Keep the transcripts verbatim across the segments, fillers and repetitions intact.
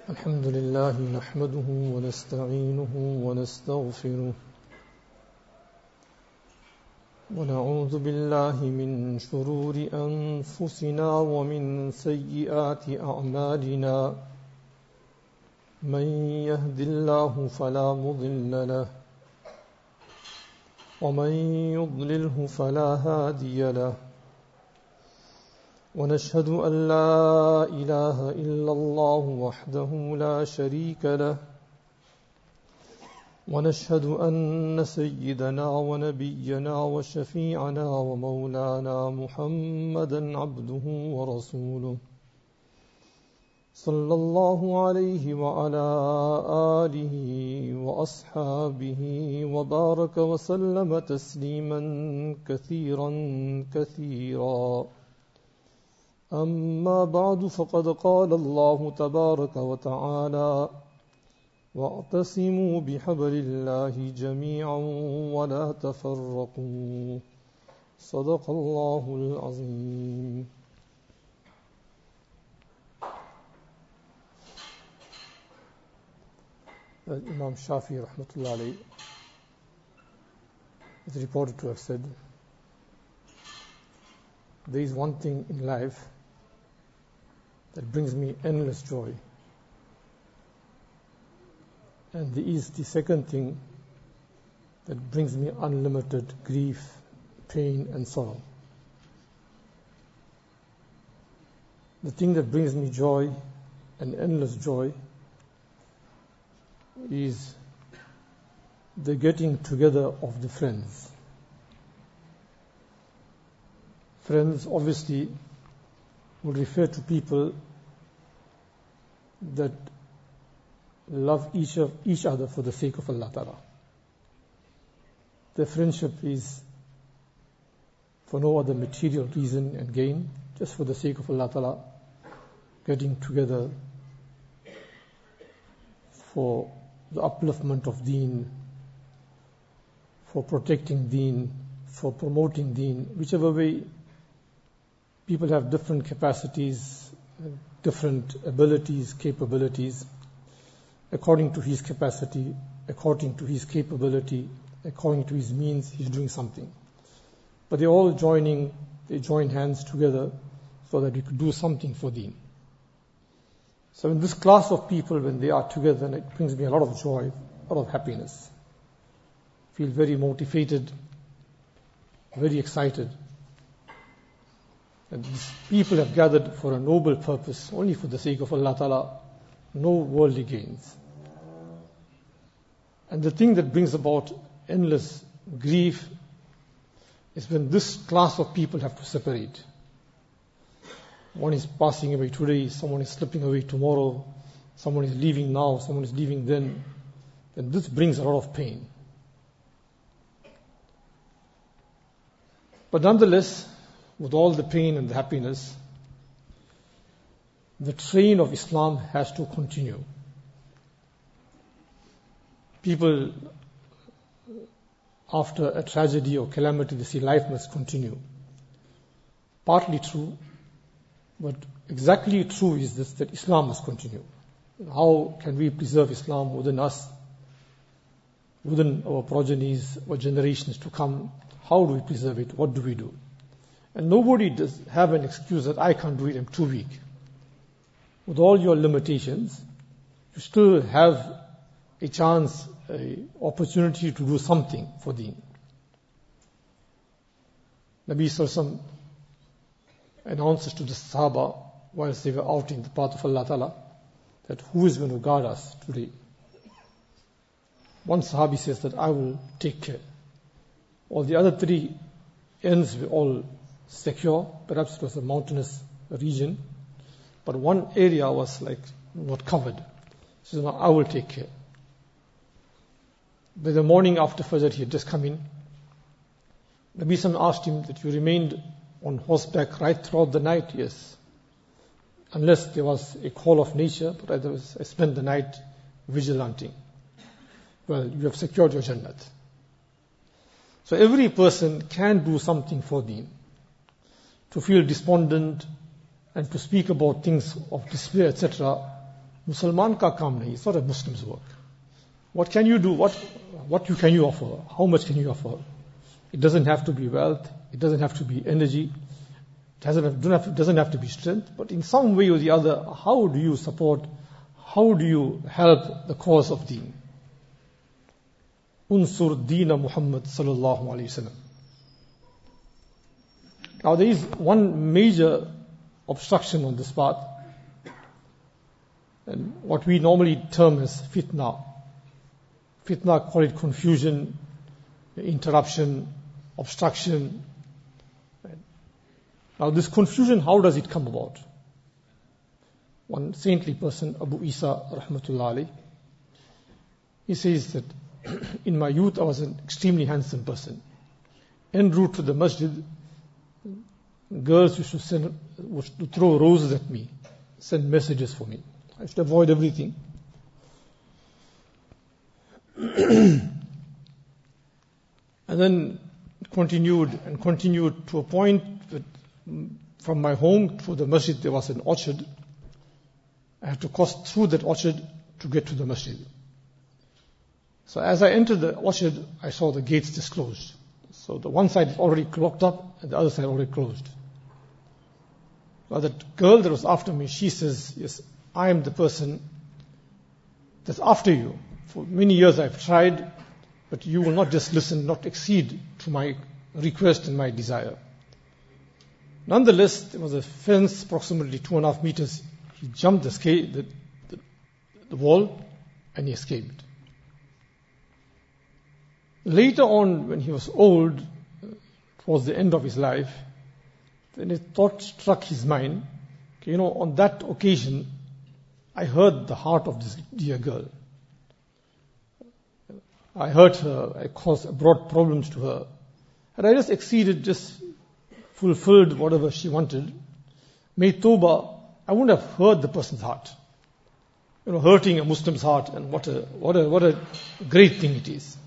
الحمد لله نحمده ونستعينه ونستغفره ونعوذ بالله من شرور أنفسنا ومن سيئات أعمالنا من يهد الله فلا مضل له ومن يضلله فلا هادي له ونشهد أن لا إله إلا الله وحده لا شريك له ونشهد أن سيدنا ونبينا وشفيعنا ومولانا محمدا عبده ورسوله صلى الله عليه وعلى آله وأصحابه وبارك وسلم تسليما كثيرا كثيرا أما بعد فقد قال الله تبارك وتعالى واعتصموا بحبل الله جميعا ولا تفرقوا صدق الله العظيم. Imam Shafi rahmatullah alayhi is reported to have said, there is one thing in life that brings me endless joy, and there is the second thing that brings me unlimited grief, pain and sorrow. The thing that brings me joy and endless joy is the getting together of the friends. Friends obviously would refer to people that love each of each other for the sake of Allah Ta'ala. Their friendship is for no other material reason and gain, just for the sake of Allah Ta'ala, getting together for the upliftment of Deen, for protecting Deen, for promoting Deen, whichever way. People have different capacities, different abilities, capabilities. According to his capacity, according to his capability, according to his means, he's doing something. But they're all joining, they join hands together so that we could do something for Deen. So in this class of people, when they are together, it brings me a lot of joy, a lot of happiness. I feel very motivated, very excited. And these people have gathered for a noble purpose, only for the sake of Allah Ta'ala, no worldly gains. And the thing that brings about endless grief is when this class of people have to separate. One is passing away today, someone is slipping away tomorrow, someone is leaving now, someone is leaving then. Then this brings a lot of pain. But nonetheless, with all the pain and the happiness, the train of Islam has to continue. People, after a tragedy or calamity, they say life must continue. Partly true, but exactly true is this, that Islam must continue. How can we preserve Islam within us, within our progenies, our generations to come? How do we preserve it? What do we do? And nobody does have an excuse that I can't do it, I'm too weak. With all your limitations, you still have a chance, an opportunity to do something for Deen. Nabi Sallallahu announces to the Sahaba whilst they were out in the path of Allah Ta'ala that who is going to guard us today? One Sahabi says that I will take care. All the other three ends were all secure. Perhaps it was a mountainous region, but one area was like not covered. So now I will take care. By the morning after Fajr, he had just come in. Nabi Sallallahu asked him that you remained on horseback right throughout the night. Yes, unless there was a call of nature, but otherwise I spent the night vigilanting. Well, you have secured your Jannat. So every person can do something for Deen. To feel despondent and to speak about things of despair, et cetera, Musalman ka kaam nahi, it's not a Muslim's work. What can you do? What, what you can you offer? How much can you offer? It doesn't have to be wealth. It doesn't have to be energy. It doesn't have, don't have, doesn't have to be strength. But in some way or the other, how do you support, how do you help the cause of deen? Unsur Deena Muhammad sallallahu alayhi wa sallam. Now there is one major obstruction on this path, and what we normally term as fitna. Fitna, call it confusion, interruption, obstruction. Now this confusion, how does it come about? One saintly person, Abu Isa rahmatullah alayh, he says that in my youth I was an extremely handsome person. En route to the masjid, girls used to, send, used to throw roses at me, send messages for me. I used to avoid everything. And then continued and continued to a point that from my home to the masjid there was an orchard. I had to cross through that orchard to get to the masjid. So as I entered the orchard, I saw the gates disclosed. So the one side is already locked up and the other side already closed. Now that girl that was after me, she says, yes, I am the person that's after you. For many years I've tried, but you will not just listen, not accede to my request and my desire. Nonetheless, there was a fence approximately two and a half meters. He jumped the, sca- the, the, the wall and he escaped. Later on, when he was old, towards the end of his life, then a thought struck his mind. Okay, you know, on that occasion, I heard the heart of this dear girl. I hurt her, I caused, brought problems to her. Had I just exceeded, just fulfilled whatever she wanted, made tawbah, I wouldn't have hurt the person's heart. You know, hurting a Muslim's heart, and what a, what a, what a great thing it is.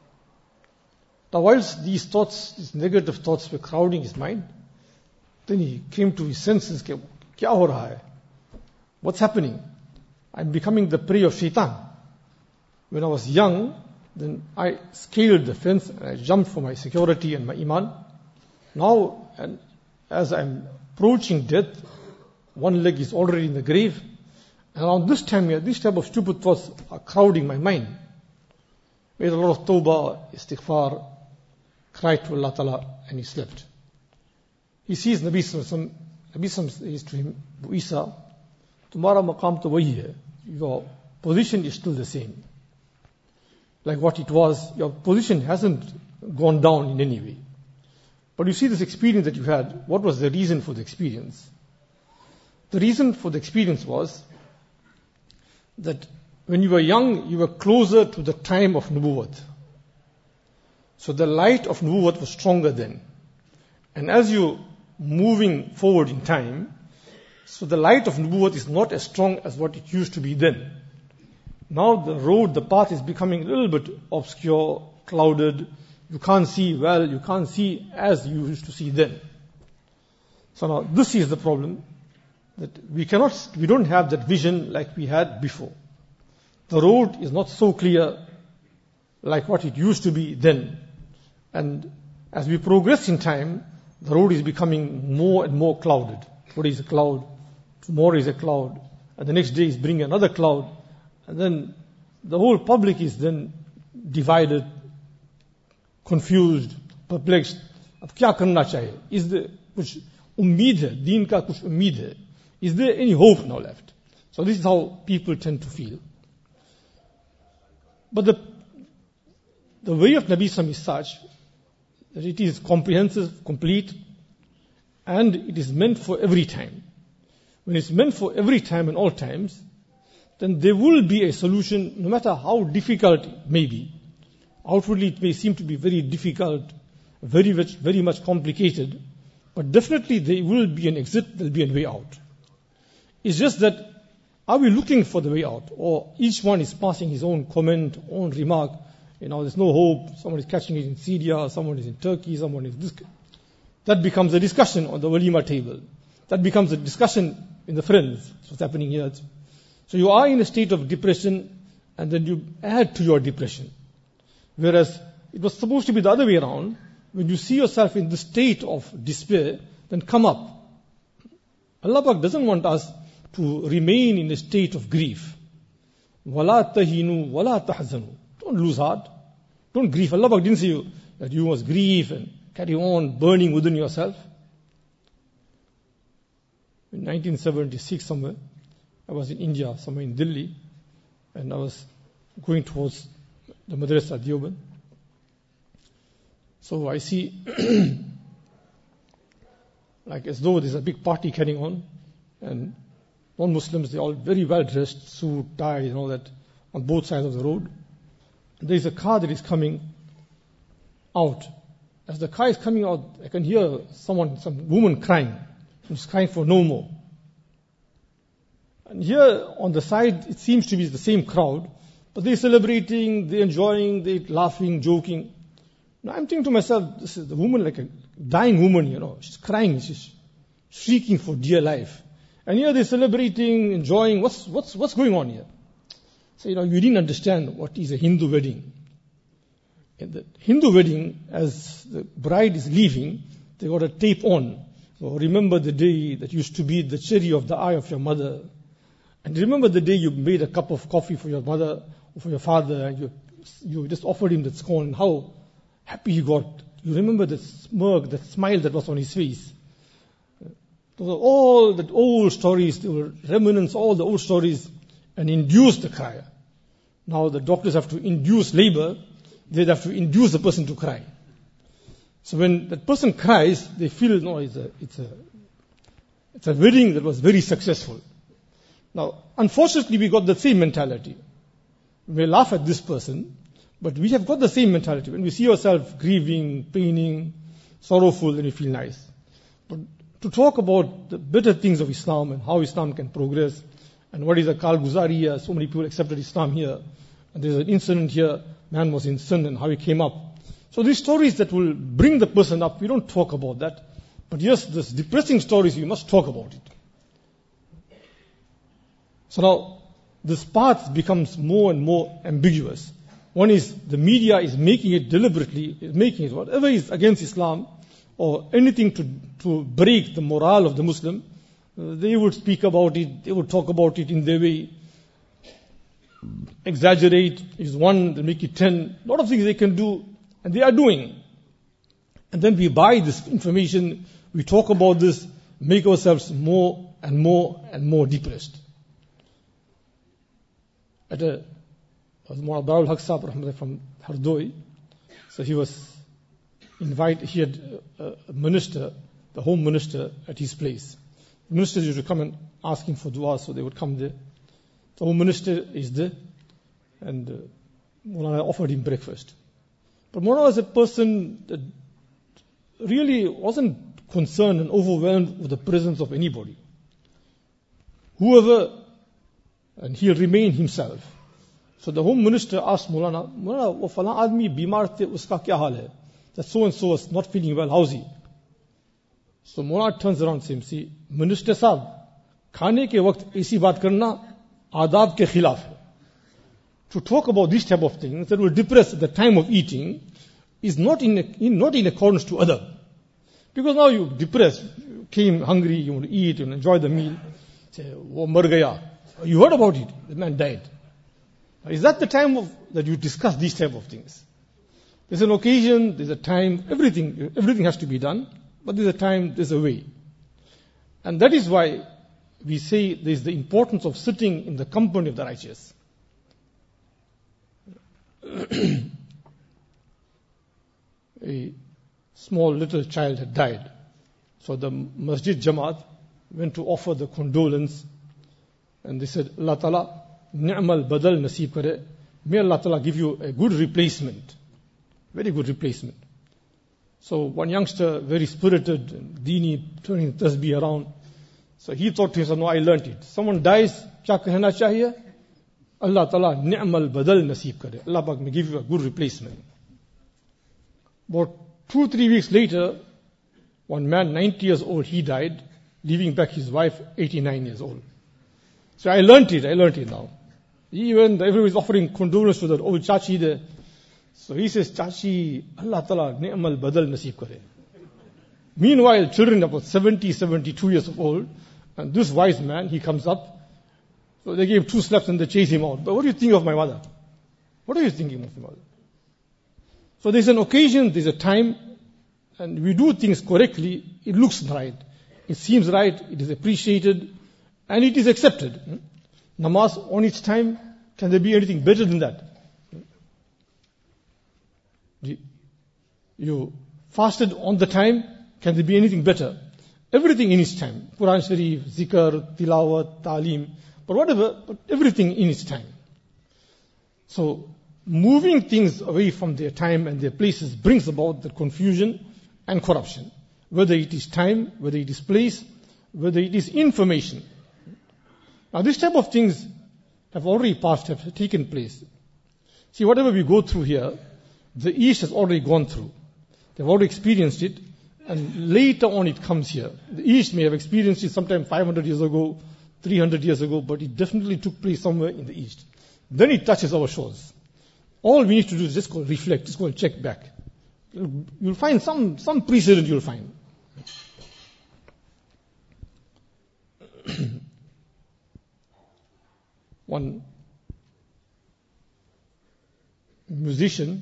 Now whilst these thoughts, these negative thoughts were crowding his mind, then he came to his senses, Kya ho raha hai? What's happening? I'm becoming the prey of shaitan. When I was young, then I scaled the fence and I jumped for my security and my iman. Now, and as I'm approaching death, one leg is already in the grave. And around this time here, this type of stupid thoughts are crowding my mind. Made a lot of tawbah, istighfar, cried to Allah Ta'ala, and he slept. He sees Nabi Sallallahu Alaihi Wasallam. Nabi Sallallahu Alaihi Wasallam says to him, Abu Isa, Tumhara maqam to wahi hai. Your position is still the same. Like what it was, your position hasn't gone down in any way. But you see this experience that you had, what was the reason for the experience? The reason for the experience was that when you were young, you were closer to the time of nubuwwat. So the light of nubuwwat was stronger then. And as you're moving forward in time, so the light of nubuwwat is not as strong as what it used to be then. Now the road, the path is becoming a little bit obscure, clouded. You can't see well, you can't see as you used to see then. So now this is the problem, that we cannot, we don't have that vision like we had before. The road is not so clear like what it used to be then. And as we progress in time, the road is becoming more and more clouded. Today is a cloud, tomorrow is a cloud, and the next day is bringing another cloud. And then the whole public is then divided, confused, perplexed. अब क्या करना चाहिए? Is there कुछ उम्मीद है? दीन का कुछ उम्मीद है? Is there any hope now left? So this is how people tend to feel. But the the way of Nabi Sallallahu Alaihi Wasallam is such that it is comprehensive, complete, and it is meant for every time. When it's meant for every time and all times, then there will be a solution, no matter how difficult it may be. Outwardly it may seem to be very difficult, very much, very much complicated, but definitely there will be an exit, there will be a way out. It's just that, are we looking for the way out? Or each one is passing his own comment, own remark, you know, there's no hope, someone is catching it in Syria, someone is in Turkey, someone is this. That becomes a discussion on the walima table. That becomes a discussion in the friends. That's what's happening here. So you are in a state of depression, and then you add to your depression. Whereas it was supposed to be the other way around. When you see yourself in the state of despair, then come up. Allah Pak doesn't want us to remain in a state of grief. وَلَا تَهِنُوا وَلَا تَحْزَنُوا. Don't lose heart. Don't grieve. Allah Pak didn't say you that you must grieve and carry on burning within yourself. In nineteen seventy-six somewhere, I was in India, somewhere in Delhi, and I was going towards the Madrasa Deoband. So I see, like as though there's a big party carrying on, and non-Muslims, they're all very well dressed, suit, tie, and all that, on both sides of the road. There's a car that is coming out. As the car is coming out, I can hear someone, some woman crying. She's crying for no more. And here on the side, it seems to be the same crowd, but they're celebrating, they're enjoying, they're laughing, joking. Now I'm thinking to myself, this is the woman like a dying woman, you know. She's crying, she's shrieking for dear life. And here they're celebrating, enjoying. What's what's what's going on here? So, you know, you didn't understand what is a Hindu wedding. In the Hindu wedding, as the bride is leaving, they got a tape on. So remember the day that used to be the cherry of the eye of your mother. And remember the day you made a cup of coffee for your mother or for your father, and you you just offered him that scone, and how happy he got. You remember the smirk, that smile that was on his face. Those are all the old stories, they were remnants, all the old stories, and induced the cry. Now the doctors have to induce labor, they have to induce the person to cry. So when that person cries, they feel, no, it's a, it's a, it's a wedding that was very successful. Now, unfortunately, we got the same mentality. We laugh at this person, but we have got the same mentality. When we see ourselves grieving, paining, sorrowful, then we feel nice. But to talk about the better things of Islam and how Islam can progress, and what is a Kalguzariya, so many people accepted Islam here, and there's an incident here, man was in sin and how he came up. So these stories that will bring the person up, we don't talk about that. But yes, these depressing stories, we must talk about it. So now, this path becomes more and more ambiguous. One is, the media is making it deliberately, is making it, whatever is against Islam, or anything to, to break the morale of the Muslim, uh, they would speak about it, they would talk about it in their way, exaggerate, is one, they make it ten, a lot of things they can do, and they are doing. And then we buy this information, we talk about this, make ourselves more and more and more depressed. At a, Mullah Darul Haq Sahib from Hardoi, so he was invited, he had a, a minister, the home minister at his place. The ministers used to come and ask him for dua, so they would come there. The home minister is there, and uh, Mullah offered him breakfast. But Mullah was a person that really wasn't concerned and overwhelmed with the presence of anybody. Whoever, and he'll remain himself. So the home minister asked Mullah, Mullah, wo falan admi bimar the, uska kya haal hai? That so and so is not feeling well, how's he? So Mullah turns around and says, see, Minister Sahib, khane ke waqt aisi baat karna adab ke khilaf hai. To talk about these type of things that will depress at the time of eating is not in, in not in accordance to adab. Because now you depressed, you came hungry, you want to eat and enjoy the meal. Say, wo mar gaya. You heard about it, the man died. Is that the time of, that you discuss these type of things? There's an occasion, there's a time, everything, everything has to be done, but there's a time, there's a way. And that is why we say there's the importance of sitting in the company of the righteous. A small little child had died. So the Masjid Jamaat went to offer the condolence, and they said, Allah Ta'ala, ni'mal badal naseeb kare. May Allah Ta'ala give you a good replacement. Very good replacement. So one youngster, very spirited, and deeni, turning tasbih around. So he thought to himself, no, I learnt it. Someone dies, kya kahna chahiye? Allah Ta'ala ni'mal badal naseeb kare. Allah Ta'ala may give you a good replacement. About two, three weeks later, one man, ninety years old, he died, leaving back his wife, eighty-nine years old. So I learnt it, I learnt it now. Even everybody's offering condolence to that old Chachi there. So he says, Chachi, Allah Ta'ala ni'mal badal nasib kare. Meanwhile, children about seventy, seventy-two years old, and this wise man, he comes up. So they gave two slaps and they chase him out. But what do you think of my mother? What are you thinking of my mother? So there's an occasion, there's a time, and we do things correctly, it looks right. It seems right, it is appreciated, and it is accepted. Namaz on its time, can there be anything better than that? You fasted on the time, can there be anything better? Everything in its time. Quran Sharif, Zikr, Tilawat, Taaleem, but whatever, but everything in its time. So, moving things away from their time and their places brings about the confusion and corruption. Whether it is time, whether it is place, whether it is information. Now this type of things have already passed, have taken place. See, whatever we go through here, the East has already gone through. They've already experienced it, and later on it comes here. The East may have experienced it sometime five hundred years ago, three hundred years ago, but it definitely took place somewhere in the East. Then it touches our shores. All we need to do is just go reflect, just go and check back. You'll find some, some precedent you'll find. One musician,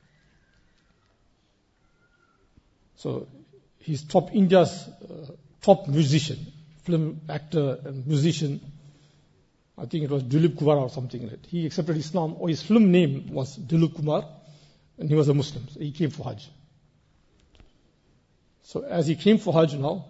so he's top India's uh, top musician, film actor and musician. I think it was Dilip Kumar or something like that. He accepted Islam, or his film name was Dilip Kumar, and he was a Muslim. So he came for Hajj. So as he came for Hajj now,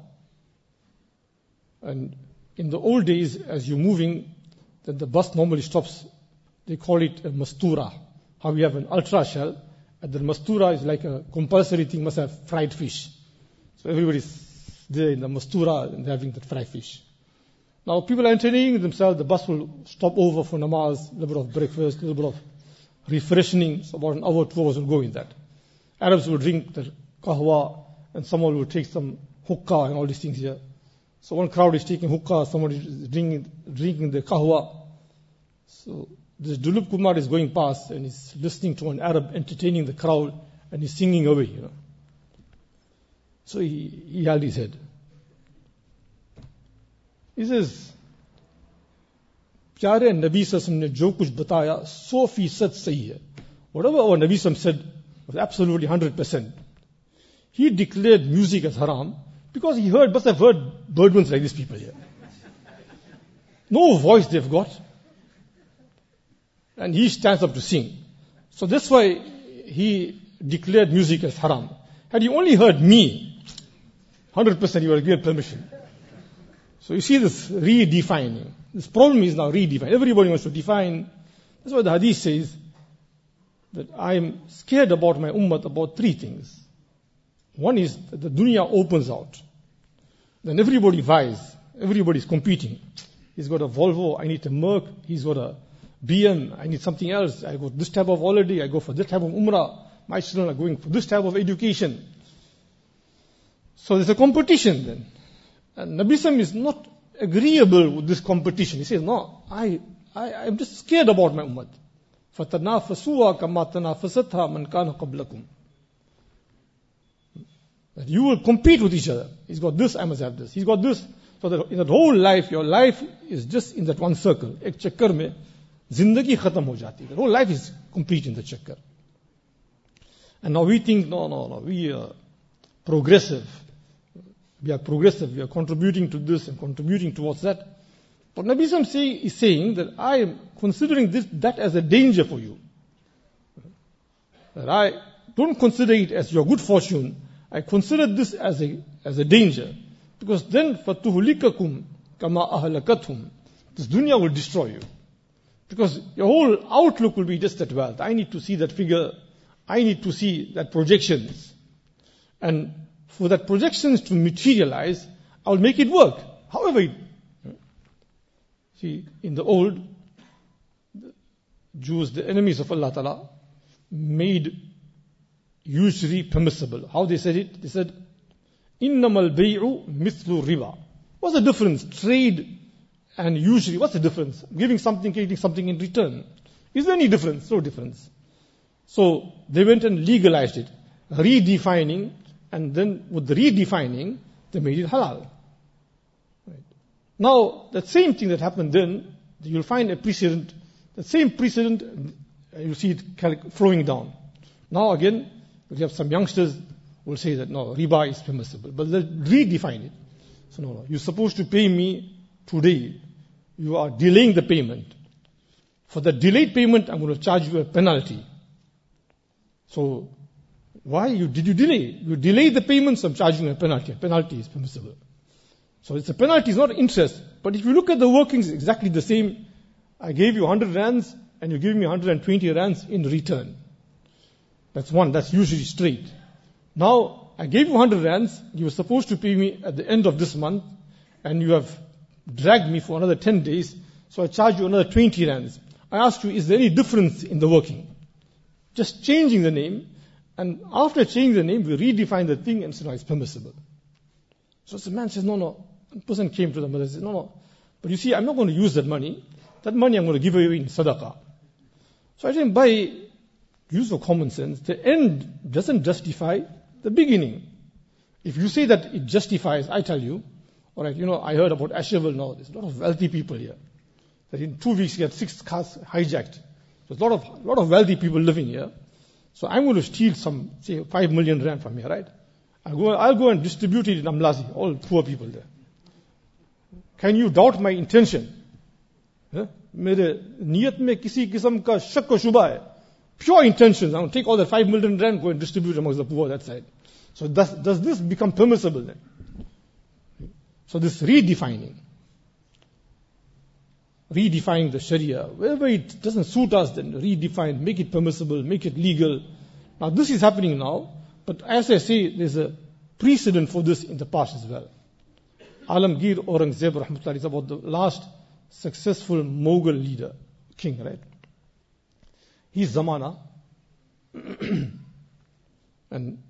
and in the old days, as you're moving, then the bus normally stops. They call it a mastura. How we have an ultra shell, and the mastura is like a compulsory thing, must have fried fish. So everybody's there in the mastura and they're having that fried fish. Now people are entertaining themselves, the bus will stop over for namaz, a little bit of breakfast, a little bit of refreshing, so about an hour, two hours will go in that. Arabs will drink the kahwa, and someone will take some hookah and all these things here. So one crowd is taking hookah, someone is drinking, drinking the kahwa. So this Dilip Kumar is going past and he's listening to an Arab entertaining the crowd and he's singing away, you know. So he, he held his head. He says, Pyare Nabi Sassam ne jo kuch bataya, so feesad sahi hai. Whatever our Nabi Sassam said was absolutely one hundred percent. He declared music as haram because he heard, must have heard birdmans like these people here. No voice they've got. And he stands up to sing. So that's why he declared music as haram. Had he only heard me, one hundred percent he would have given permission. So you see this redefining. This problem is now redefined. Everybody wants to define. That's why the hadith says that I am scared about my ummah about three things. One is that the dunya opens out. Then everybody vies. Everybody is competing. He's got a Volvo, I need a Merc. He's got a B M, I need something else. I got this type of holiday, I go for this type of umrah. My children are going for this type of education. So there's a competition then. And Nabi Sam is not agreeable with this competition. He says, no, I, I, I'm just scared about my ummah. فَتَنَافَسُوَا كَمَا تَنَافَسَتْهَا مَنْ كَانَ قَبْلَكُمْ. That you will compete with each other. He's got this, I must have this. He's got this. So that in that whole life, your life is just in that one circle. Ek chakkar mein, zindagi khatam ho jati. The whole life is complete in the chakkar. And now we think, no, no, no, we are progressive. We are progressive. We are contributing to this and contributing towards that. But Nabi Sam say, is saying that I am considering this, that as a danger for you. That I don't consider it as your good fortune. I consider this as a, as a danger. Because then, فَتُهُلِكَكُمْ كَمَا أَهْلَكَتْهُمْ. This dunya will destroy you. Because your whole outlook will be just that wealth. I need to see that figure. I need to see that projections. And for that projections to materialize, I will make it work. However it... See, in the old, the Jews, the enemies of Allah Ta'ala, made usury permissible. How they said it? They said, إِنَّمَا الْبَيْعُ مِثْلُ الرِّبَى. What's the difference? Trade and usury. What's the difference? Giving something, getting something in return. Is there any difference? No difference. So they went and legalized it, redefining, and then with the redefining, they made it halal. Right. Now, that same thing that happened then, you'll find a precedent, the same precedent, you see it flowing down. Now again, we have some youngsters will say that no, riba is permissible, but they'll redefine it. So no, no, you're supposed to pay me today. You are delaying the payment. For the delayed payment, I'm going to charge you a penalty. So, why you did you delay? You delayed the payment, so I'm charging you a penalty. A penalty is permissible. So it's a penalty, it's not interest. But if you look at the workings, exactly the same. I gave you one hundred rands, and you give me one hundred twenty rands in return. That's one, that's usually straight. Now, I gave you one hundred rands, you were supposed to pay me at the end of this month, and you have dragged me for another ten days, so I charge you another twenty rands. I ask you, is there any difference in the working? Just changing the name, and after changing the name, we redefine the thing and say, no, it's permissible. So the man says, no, no. The person came to the mother and said, no, no. But you see, I'm not going to use that money. That money I'm going to give away in sadaqah. So I think by use of common sense, the end doesn't justify the beginning. If you say that it justifies, I tell you, all right, you know, I heard about Asheville now. There's a lot of wealthy people here. That in two weeks you get six cars hijacked. There's a lot of lot of wealthy people living here. So I'm going to steal some, say, five million rand from here, right? I'll go, I'll go and distribute it in Amlazi, all poor people there. Can you doubt my intention? मेरे नियत में किसी किस्म का शक व शुबा है. Pure intentions. I'm going to take all the five million rand, go and distribute amongst the poor that side. So does, does this become permissible then? So this redefining. Redefining the Sharia. Wherever it doesn't suit us, then redefine, make it permissible, make it legal. Now this is happening now, but as I say, there's a precedent for this in the past as well. Alamgir Aurangzeb rahmatullah is about the last successful Mughal leader, king, right? He's Zamana. And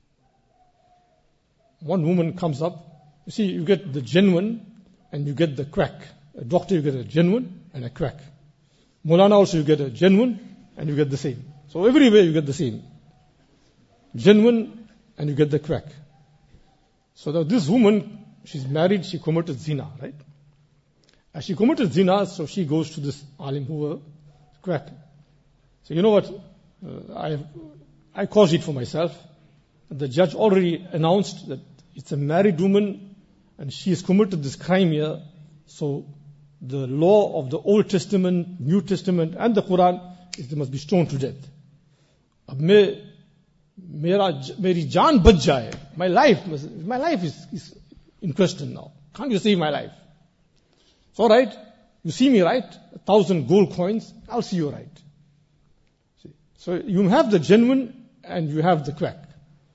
one woman comes up. You see, you get the genuine and you get the quack. A doctor, you get a genuine and a quack. Mulana also, you get a genuine and you get the same. So everywhere you get the same. Genuine and you get the quack. So now this woman, she's married, she committed zina, right? As she committed zina, so she goes to this alim who was quack. So you know what? Uh, I I caused it for myself. And the judge already announced that it's a married woman and she has committed this crime here. So the law of the Old Testament, New Testament and the Quran is they must be stoned to death. Ab me, mera, meri jaan bach jaye. My life, my life is, is in question now. Can't you save my life? It's all right. You see me right, a thousand gold coins, I'll see you right. See? So you have the genuine and you have the quack.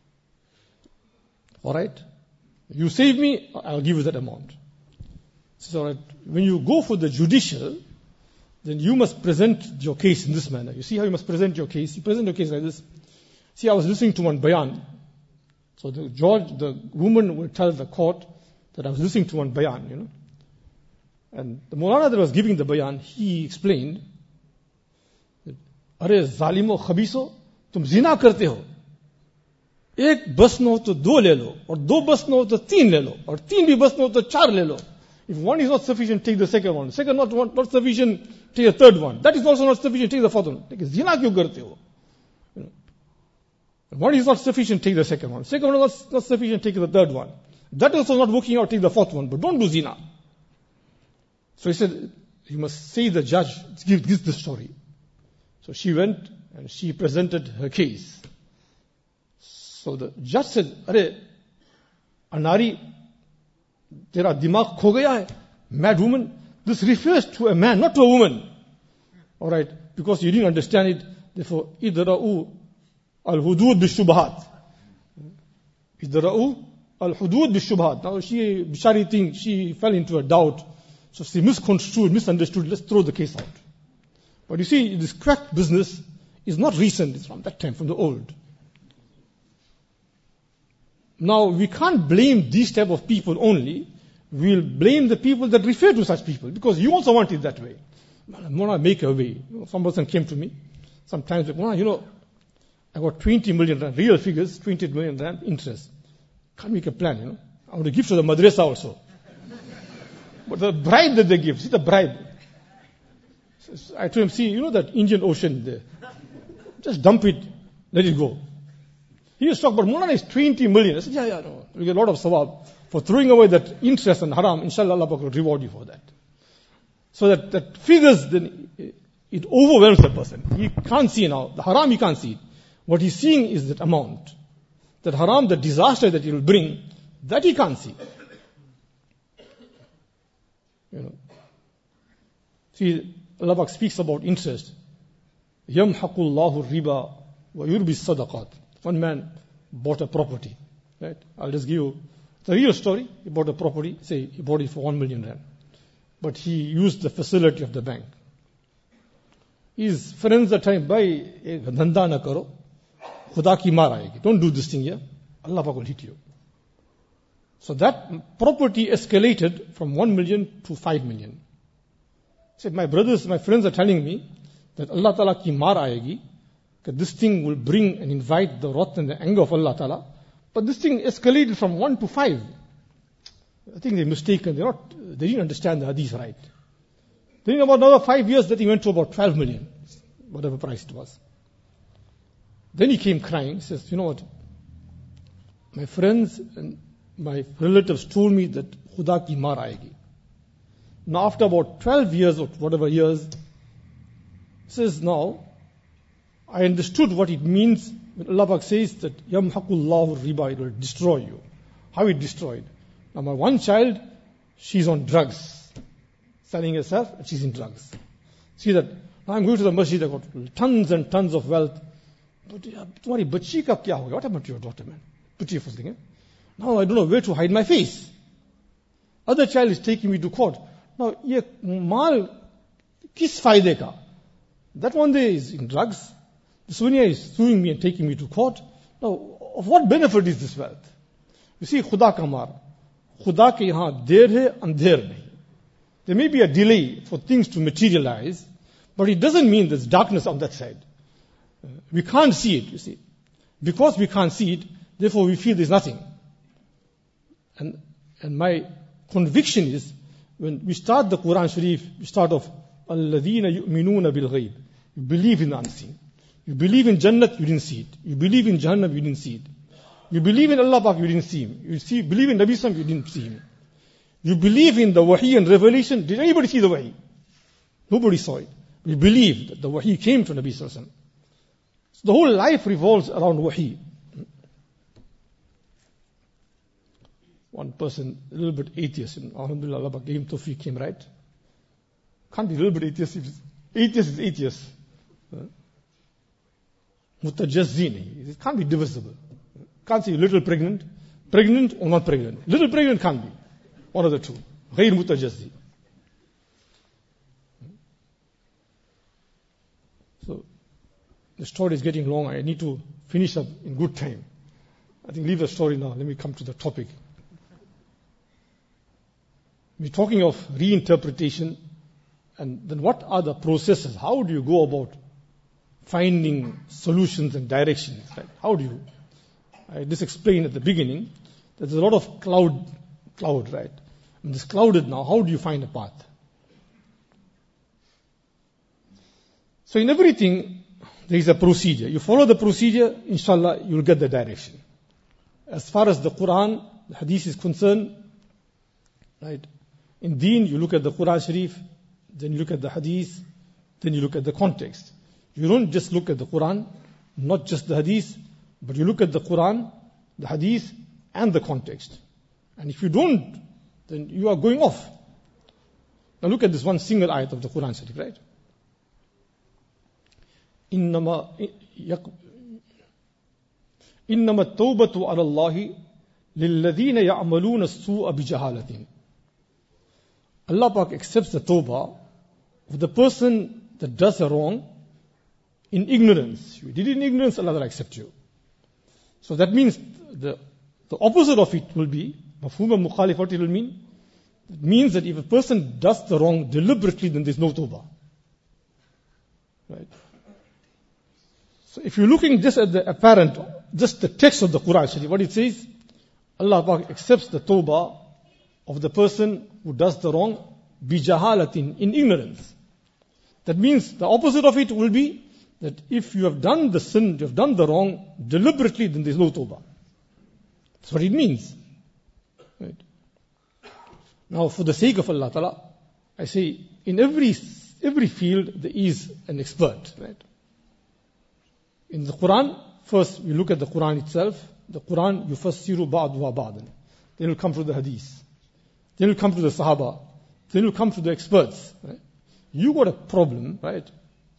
All right? You save me, I'll give you that amount. So all right, when you go for the judicial, then you must present your case in this manner. You see how you must present your case? You present your case like this. See, I was listening to one bayan. So the judge, the woman will tell the court that I was listening to one bayan, you know. And the Maulana that was giving the bayan, he explained, अरे जालिमो खबीसो तुम जिना करते हो एक बस न हो तो दो ले लो और दो बस न हो तो तीन ले लो और तीन भी बस न हो तो चार ले लो. If one is not sufficient, take the second one. Second not one, not sufficient, take the third one. That is also not sufficient, take the fourth one. Take zina क्यों करते हो? You know. One is not sufficient, take the second one. Second one is not, not sufficient, take the third one. That is also not working out, take the fourth one. But don't do zina. So he said, you must say the judge, give, give the story. So she went and she presented her case. So the judge said, Arey, Anari, tera dimag kho gaya hai. Mad woman. This refers to a man, not to a woman. Alright, because you didn't understand it. Therefore, idra'u al-hudud bi-shubhat. Idra'u al-hudud bi-shubhat. Now she, bishari thing, she fell into a doubt. So she misconstrued, misunderstood, let's throw the case out. But you see, this crack business is not recent, it's from that time, from the old. Now, we can't blame these type of people only, we'll blame the people that refer to such people, because you also want it that way. Mona, make a way. Some person came to me sometimes, Mona, you know, I got twenty million rand, real figures, twenty million rand interest. Can't make a plan, you know. I want to give to the madrasa also. But the bribe that they give, see the bribe. I told him, see, you know that Indian Ocean there? Just dump it, let it go. He was talking about, Mullah is twenty million. I said, yeah, yeah, no. You get a lot of sawab for throwing away that interest and haram. Inshallah, Allah will reward you for that. So that, that figures, then it overwhelms the person. He can't see now. The haram, he can't see it. What he's seeing is that amount. That haram, the disaster that it will bring, that he can't see. You know. See, Allah speaks about interest. يَمْحَقُ اللَّهُ الرِّبَى وَيُرْبِي الصَّدَقَاتِ. One man bought a property. Right? I'll just give you the real story. He bought a property, say he bought it for one million rand. But he used the facility of the bank. His friends at time, bhai, ek dhanda na karo, khuda ki maar aayegi. Don't do this thing here. Allah will hit you. So that property escalated from one million to five million. He said, my brothers, my friends are telling me that Allah Ta'ala ki maar aayegi, that this thing will bring and invite the wrath and the anger of Allah Ta'ala. But this thing escalated from one to five. I think they're mistaken. They're not, they didn't understand the hadith right. Then about another five years that he went to about twelve million, whatever price it was. Then he came crying. He says, you know what? My friends and my relatives told me that Khuda ki maar aayegi. Now after about twelve years or whatever years, he says now, I understood what it means when Allah says that يَمْحَقُ اللَّهُ الرِّبَى, it will destroy you. How it destroyed? Now my one child, she's on drugs. Selling herself, and she's in drugs. See that, now I'm going to the masjid, I got tons and tons of wealth. But tumhari bachchi ka kya hoga? What happened to your daughter, man? Pitiful thing, eh? Now I don't know where to hide my face. Other child is taking me to court. Now, ye maal kis fayde ka? That one day is in drugs. This one is suing me and taking me to court. Now, of what benefit is this wealth? You see, Khuda ka maar. Khuda ke yahan der hai, andher nahi. There may be a delay for things to materialize, but it doesn't mean there's darkness on that side. Uh, we can't see it, you see. Because we can't see it, therefore we feel there's nothing. And, and my conviction is, when we start the Quran Sharif, we start off, الَّذِينَ يُؤْمِنُونَ بِالْغَيْبِ. You believe in the unseen. You believe in Jannat, you didn't see it. You believe in Jahannam, you didn't see it. You believe in Allah, you didn't see Him. You see, believe in Nabi Sallam, you didn't see Him. You believe in the Wahi and revelation. Did anybody see the Wahi? Nobody saw it. We believe that the Wahi came to Nabi Sallam. So the whole life revolves around Wahi. One person, a little bit atheist, and Alhamdulillah, Allah gave him tawfiq, came right. Can't be a little bit atheist. If atheist is atheist. Mutajazzi nahi. It can't be divisible. Can't say little pregnant, pregnant or not pregnant. Little pregnant can't be. One of the two. Ghair mutajazzi. So, the story is getting long. I need to finish up in good time. I think leave the story now. Let me come to the topic. We're talking of reinterpretation, and then what are the processes? How do you go about finding solutions and directions? Right? How do you? I just explained at the beginning that there's a lot of cloud, cloud, right? And it's clouded now. How do you find a path? So in everything, there is a procedure. You follow the procedure, inshallah, you'll get the direction. As far as the Quran, the Hadith is concerned, right? In Deen, you look at the Quran Sharif, then you look at the Hadith, then you look at the context. You don't just look at the Quran, not just the Hadith, but you look at the Quran, the Hadith, and the context. And if you don't, then you are going off. Now look at this one single ayat of the Quran Sharif, right? إِنَّمَا إِنَّمَا التَّوْبَةُ عَلَى اللَّهِ لِلَّذِينَ يَعْمَلُونَ السُّوءَ بِجَهَالَةٍ. Allah Pak accepts the tawbah of the person that does a wrong in ignorance. You did it in ignorance, Allah will accept you. So that means the, the opposite of it will be, mafhum al mukhalif, what it will mean? It means that if a person does the wrong deliberately, then there's no tawbah. Right? So if you're looking just at the apparent, just the text of the Quran Sharif, what it says, Allah Ta'ala accepts the tawbah of the person who does the wrong, bijahalatin, in ignorance. That means the opposite of it will be that if you have done the sin, you have done the wrong deliberately, then there's no tawbah. That's what it means. Right? Now, for the sake of Allah Ta'ala, I say, in every every field there is an expert. Right? In the Quran, first we look at the Quran itself. The Quran, yufassiru ba'duha ba'dan. Then we'll come to the Hadith. Then we'll come to the Sahaba. Then we'll come to the experts. Right? You got a problem, right?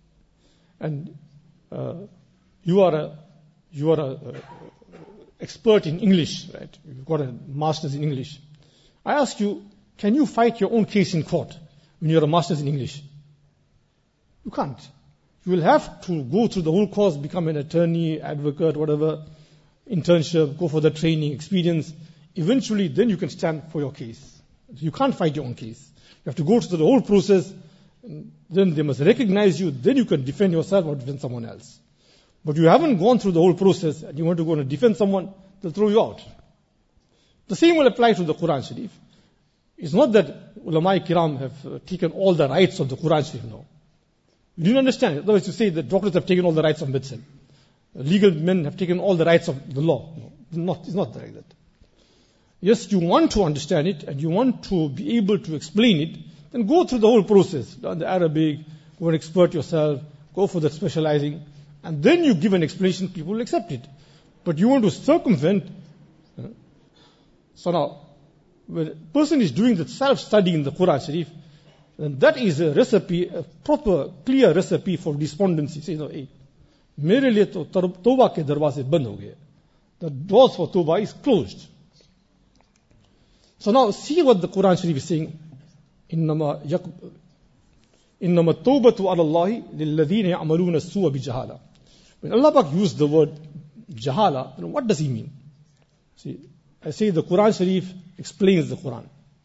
And uh, you are a you are a, a expert in English, right? You've got a master's in English. I ask you, can you fight your own case in court when you're a master's in English? You can't. You will have to go through the whole course, become an attorney, advocate, whatever, internship, go for the training, experience. Eventually, then you can stand for your case. You can't fight your own case. You have to go through the whole process. And then they must recognize you. Then you can defend yourself or defend someone else. But you haven't gone through the whole process and you want to go and defend someone, they'll throw you out. The same will apply to the Quran Sharif. It's not that ulama kiram have uh, taken all the rights of the Quran Sharif, no. You didn't understand it. Otherwise you say that doctors have taken all the rights of medicine. Legal men have taken all the rights of the law. No, not, it's not like that. Yes, you want to understand it and you want to be able to explain it, then go through the whole process. Learn the Arabic, go and expert yourself, go for that specializing, and then you give an explanation, people will accept it. But you want to circumvent. Uh, so now, when a person is doing the self-study in the Quran Sharif, then that is a recipe, a proper, clear recipe for despondency. Say, no, hey, mere liye to tawbah ke darwaze band ho gaye. The doors for tawbah is closed. So now, see what the Quran Sharif is saying. إنما يق... إنما التوبة على الله للذين يعملون السوء بجهالة. When Allah Pak used the word jahala, then what does he mean? See, I say the Quran Sharif explains the Quran.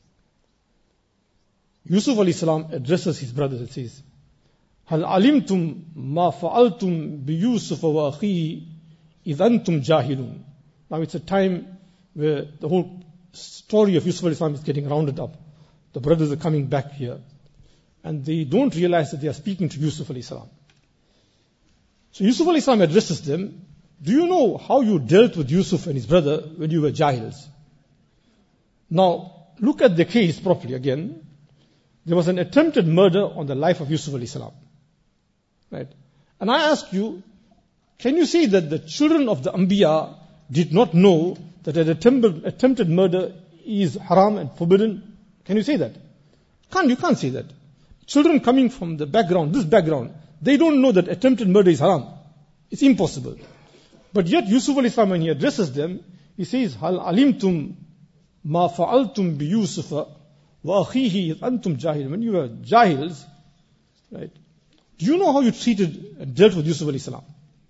Yusuf alayhi salam addresses his brothers and says, هل علمتم ما فعلتم بيوسف وأخيه إذ أنتم جاهلون. Now it's a time where the whole story of Yusuf alayhi salam is getting rounded up. The brothers are coming back here. And they don't realize that they are speaking to Yusuf alayhi salam. So Yusuf alayhi salam addresses them. Do you know how you dealt with Yusuf and his brother when you were jahils? Now, look at the case properly again. There was an attempted murder on the life of Yusuf alayhi salam. Right? And I ask you, can you say that the children of the Anbiya did not know that an attempted, attempted murder is haram and forbidden? Can you say that? Can't, you can't say that. Children coming from the background, this background, they don't know that attempted murder is haram. It's impossible. But yet Yusuf alayhi salam, when he addresses them, he says, Hal alimtum ma fa'altum bi Yusufa wa akhihi antum jahil. When you were jahils, right? Do you know how you treated and dealt with Yusuf alayhi salam?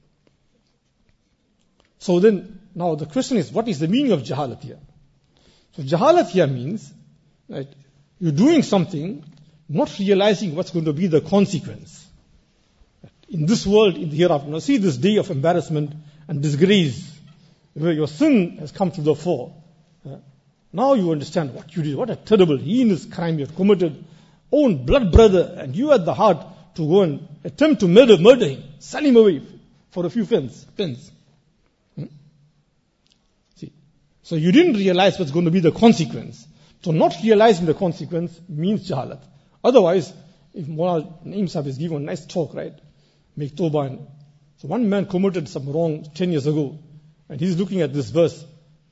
So then, now the question is, what is the meaning of jahalat here? So jahalat here means, right, you're doing something, not realizing what's going to be the consequence. In this world, in the hereafter. Now see this day of embarrassment and disgrace, where your sin has come to the fore. Now you understand what you did, what a terrible, heinous crime you have committed. Own blood brother, and you had the heart to go and attempt to murder, murder him, sell him away for a few pence. pence. Hmm? See, so you didn't realize what's going to be the consequence. So not realizing the consequence means jahalat. Otherwise, if Mullah Naeem Sahib is giving a nice talk, right, make tawbah. And so one man committed some wrong ten years ago, and he's looking at this verse.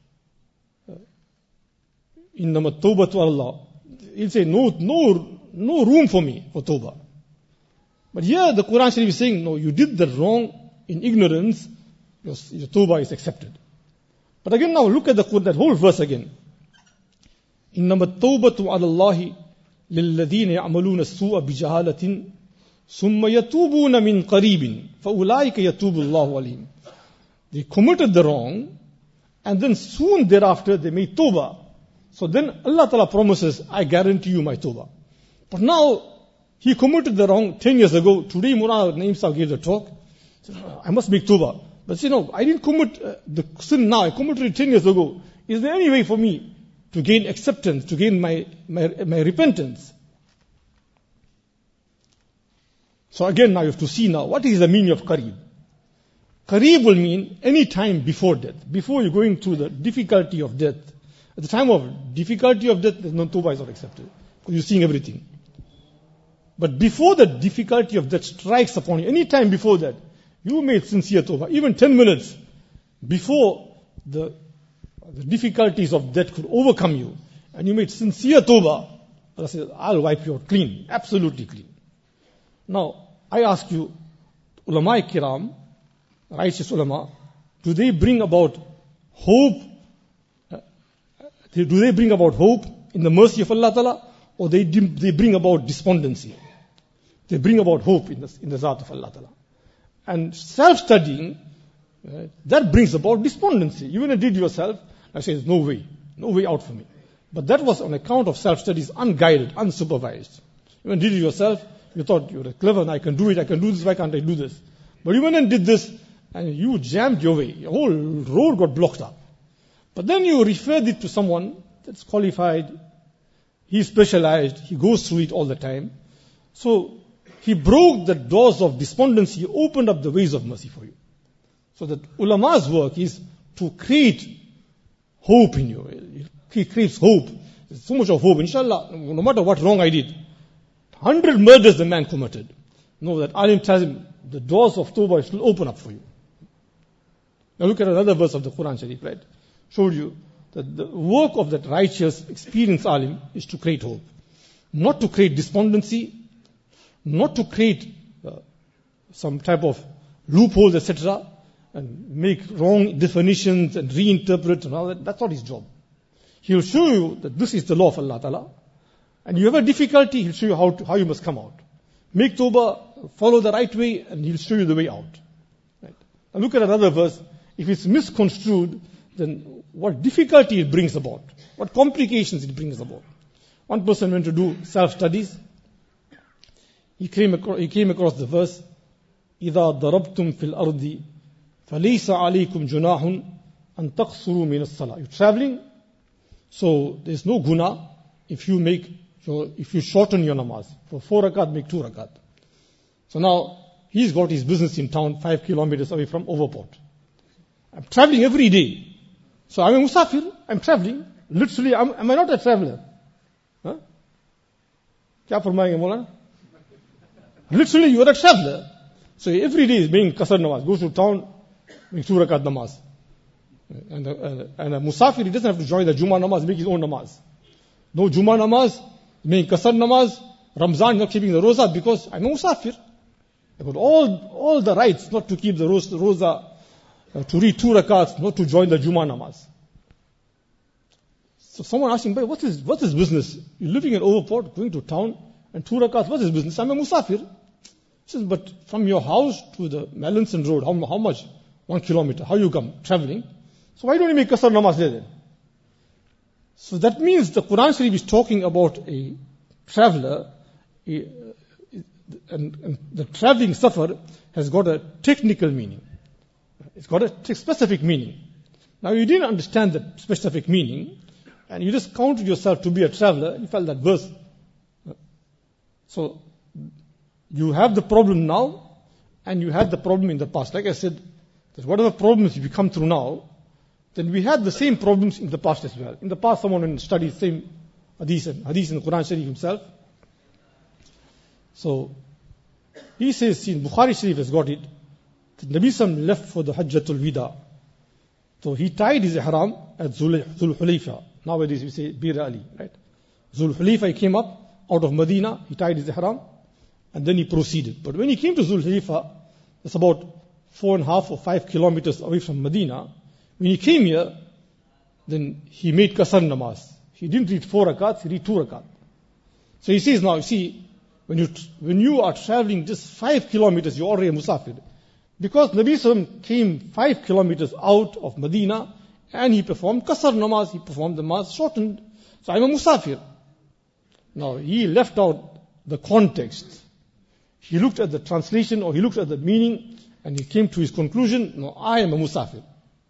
Innama tawbatu Allah. He'll say, no, no, no room for me for tawbah. But here the Quran Sharif is saying, no, you did the wrong in ignorance, your, your tawbah is accepted. But again now look at the that whole verse again. إنما التوبة على الله للذين يعملون السوء بجهالة ثم يتوبون من قريب فأولئك يتوب الله عليهم. They committed the wrong and then soon thereafter they made tawbah. So then Allah Ta'ala promises, I guarantee you my tawbah. But now, he committed the wrong ten years ago. Today, Mullah Naeem Sahib gave the talk. Said, I must make tawbah. But you know, I didn't commit uh, the sin now. I committed it ten years ago. Is there any way for me to gain acceptance, to gain my, my, my repentance? So again, now you have to see now, what is the meaning of qareeb? Qareeb will mean any time before death. Before you're going through the difficulty of death. At the time of difficulty of death, no tawbah is not accepted. Because you're seeing everything. But before the difficulty of death strikes upon you, any time before that, you made sincere tawbah. Even ten minutes before the, the difficulties of death could overcome you, and you made sincere tawbah, Allah says, I'll wipe you out clean. Absolutely clean. Now, I ask you, ulama kiram, righteous ulama, do they bring about hope? Uh, do they bring about hope in the mercy of Allah Ta'ala? Or they, they bring about despondency? They bring about hope in the, in the Zat of Allah Ta'ala. And self-studying, uh, that brings about despondency. You when you did yourself, I say, there's no way, no way out for me. But that was on account of self-studies, unguided, unsupervised. You when you did it yourself, you thought you were clever and I can do it, I can do this, why can't I do this? But you went and did this, and you jammed your way. Your whole road got blocked up. But then you referred it to someone that's qualified, he's specialized, he goes through it all the time. So, he broke the doors of despondency, opened up the ways of mercy for you. So that ulama's work is to create hope in you. He creates hope. There's so much of hope. Inshallah, no matter what wrong I did, hundred murders the man committed. Know that alim tells him, the doors of tawbah will open up for you. Now look at another verse of the Quran Sharif, right? Showed you that the work of that righteous, experienced alim is to create hope. Not to create despondency, not to create uh, some type of loopholes, et cetera, and make wrong definitions and reinterpret and all that. That's not his job. He'll show you that this is the law of Allah Ta'ala. And you have a difficulty, he'll show you how, to, how you must come out. Make tawbah, follow the right way, and he'll show you the way out. Right? Now look at another verse. If it's misconstrued, then what difficulty it brings about, what complications it brings about. One person went to do self-studies. He came across, he came across the verse, إِذَا ضَرَبْتُمْ فِي الْأَرْضِ فَلَيْسَ عَلَيْكُمْ جُنَاحٌ أَن تَقْصُرُوا مِنَ الصَّلَاةِ. You're traveling, so there's no guna if you make, if you shorten your namaz. For four rakat, make two rakat. So now, he's got his business in town, five kilometers away from Overport. I'm traveling every day. So I'm a musafir, I'm traveling. Literally, I'm, am I not a traveler? Huh? Kya farmayenge Maulana? Literally, you are a traveler. So every day is being qasar namaz. Goes to town, makes two rakat namaz. And a, and, a, and a musafir, he doesn't have to join the Jummah namaz, make his own namaz. No Jummah namaz, making qasar namaz. Ramzan, not keeping the roza because I'm a musafir. I've got all, all the rights not to keep the roza, uh, to read two rakats, not to join the Jummah namaz. So someone asked him, what's his, what's his business? You're living in Overport, going to town, and two rakats, what's his business? I'm a musafir. He says, but from your house to the Mallinson Road, how, how much? One kilometer. How you come? Traveling. So why don't you make qasar namaz there then? So that means the Quran Sharif is talking about a traveler, a, and, and the traveling safar has got a technical meaning. It's got a t- specific meaning. Now you didn't understand that specific meaning, and you just counted yourself to be a traveler, you felt that verse. So, you have the problem now, and you had the problem in the past. Like I said, that whatever problems you come through now, then we had the same problems in the past as well. In the past, someone studied the same hadith and hadith in the Quran Sharif himself. So, he says, in Bukhari Sharif has got it, that Nabi Sam left for the Hajjatul Wida. So he tied his ihram at Zul Hulayfa. Nowadays we say Bir Ali, right? Zul Hulayfa, he came up out of Medina, he tied his ihram, and then he proceeded. But when he came to Zul Hulayfa, it's about four and a half or five kilometers away from Medina. When he came here, then he made qasar namaz. He didn't read four rakats, he read two rakats. So he says now, you see, when you, when you are traveling just five kilometers, you're already a musafir. Because Nabi Sallam came five kilometers out of Medina, and he performed qasar namaz, he performed the namaz shortened. So I'm a musafir. Now, he left out the context. He looked at the translation or he looked at the meaning and he came to his conclusion, no, I am a musafir.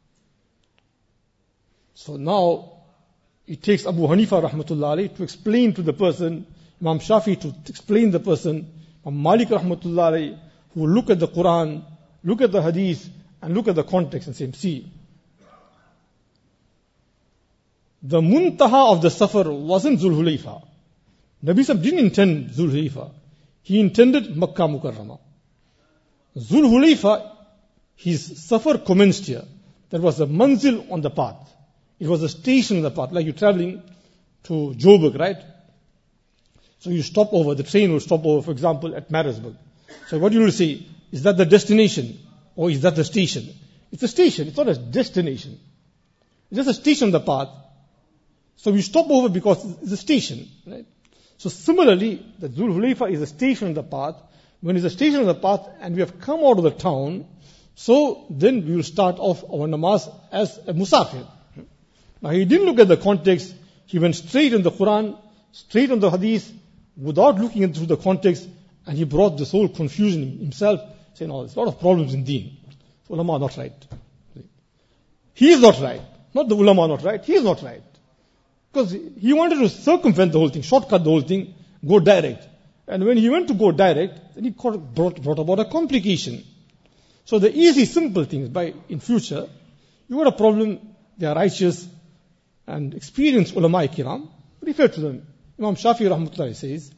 So now, it takes Abu Hanifa rahmatullah alayhi to explain to the person, Imam Shafi to explain the person, Imam Malik rahmatullah alayhi, who will look at the Quran, look at the hadith, and look at the context and say, see, the muntaha of the safar wasn't Zul Hulayfa. Nabi Sahib didn't intend Zul Hulayfa. He intended Makkah Mukarramah. Zul Hulayfa, his safar commenced here. There was a manzil on the path. It was a station on the path, like you're traveling to Joburg, right? So you stop over, the train will stop over, for example, at Maritzburg. So what you will say, is that the destination or is that the station? It's a station, it's not a destination. It's just a station on the path. So we stop over because it's a station, right? So similarly, the Zul Hulayfa is a station on the path. When it's a station on the path and we have come out of the town, so then we will start off our namaz as a musafir. Now he didn't look at the context, he went straight in the Quran, straight on the hadith, without looking into the context, and he brought this whole confusion himself, saying, oh, there's a lot of problems in deen. So ulama are not right. He is not right. Not the ulama are not right, he is not right. Because he wanted to circumvent the whole thing, shortcut the whole thing, go direct. And when he went to go direct, then he brought, brought about a complication. So the easy, simple things, by in future, you got a problem, they are righteous and experienced ulama kiram, refer to them. Imam Shafi rahmatullah says,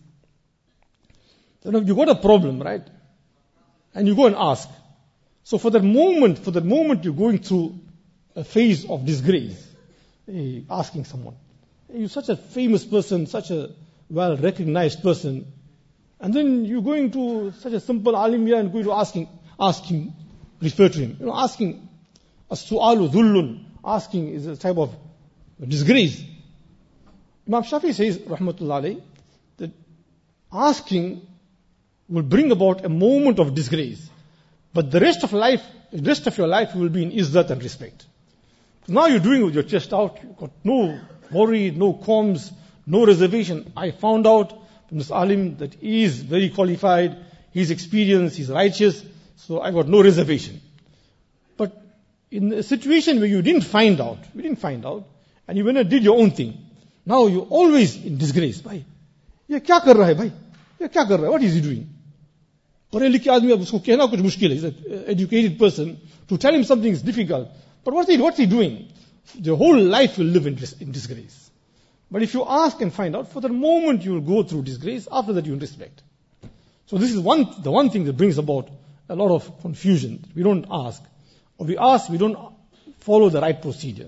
that you got a problem, right? And you go and ask. So for that moment, for that moment you're going through a phase of disgrace, eh, asking someone. You're such a famous person, such a well-recognized person, and then you're going to such a simple alim here and going to asking, ask him, refer to him. You know, asking, as-su'alu dhullun, asking is a type of disgrace. Imam Shafi says, rahmatullah alayhi, that asking will bring about a moment of disgrace, but the rest of life, the rest of your life will be in izzat and respect. Now you're doing it with your chest out, you've got no worry, no qualms, no reservation. I found out from this alim that he is very qualified, he's experienced, he's righteous, so I got no reservation. But in a situation where you didn't find out, you didn't find out, and you went and did your own thing, now you're always in disgrace. Bhai, ye kya kar raha hai bhai? Ye kya kar raha hai? What is he doing? Padhe likhe aadmi, ab usko kehna kuch mushkil hai. He's an educated person. To tell him something is difficult. But what's he, what's he doing? The whole life will live in, in disgrace. But if you ask and find out, for the moment you will go through disgrace, after that you will respect. So this is one, the one thing that brings about a lot of confusion. We don't ask. Or we ask, we don't follow the right procedure.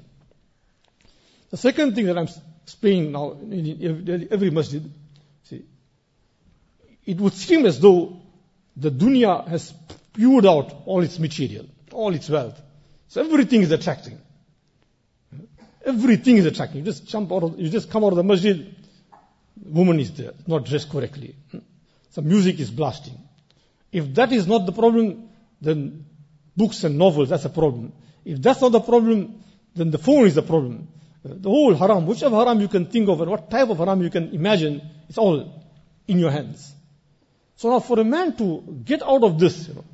The second thing that I'm explaining now in every masjid, see, it would seem as though the dunya has spewed out all its material, all its wealth. So everything is attracting. Everything is attracting. You just jump out of, you just come out of the masjid, woman is there, not dressed correctly. Some music is blasting. If that is not the problem, then books and novels, that's a problem. If that's not the problem, then the phone is the problem. The whole haram, whichever haram you can think of and what type of haram you can imagine, it's all in your hands. So now for a man to get out of this, you know,